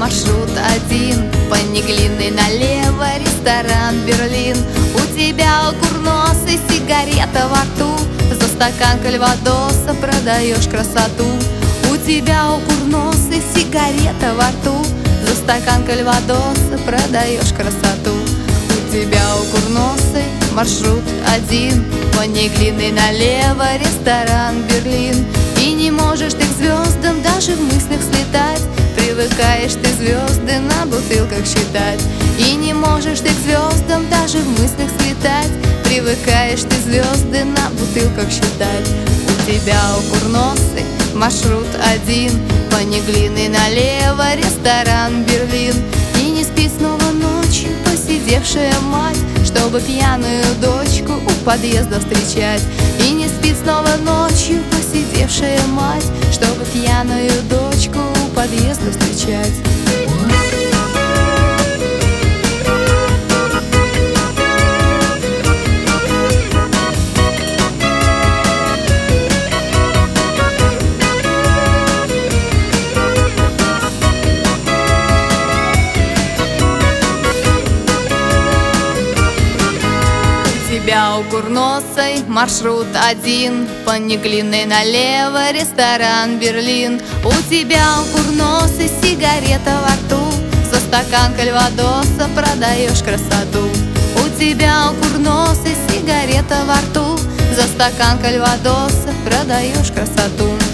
маршрут один, по Неглинной налево, ресторан «Берлин». У тебя курносый, сигарета во рту, за стакан кальвадоса продаешь красоту. У тебя курносый, сигарета во рту, за стакан кальвадоса продаешь красоту. У тебя курносый, маршрут один, по Неглинной налево, ресторан «Берлин». И не можешь ты к звездам даже в мыслях слетать, привыкаешь ты звезды на бутылках считать. И не можешь ты к звездам даже в мыслях слетать, привыкаешь ты звезды на бутылках считать. У тебя курносый, маршрут один, по Неглинной налево, ресторан «Берлин». И не спит снова ночью посидевшая мать, чтобы пьяную дочку у подъезда встречать. И не спит снова ночью посидевшая мать, чтобы пьяную дочку у подъезда встречать. У тебя у курносой, маршрут один, по Неглинной налево, ресторан «Берлин». У тебя у курносой, сигарета во рту, за стакан кальвадоса продаешь красоту. У тебя у курносой, сигарета во рту, за стакан кальвадоса продаешь красоту.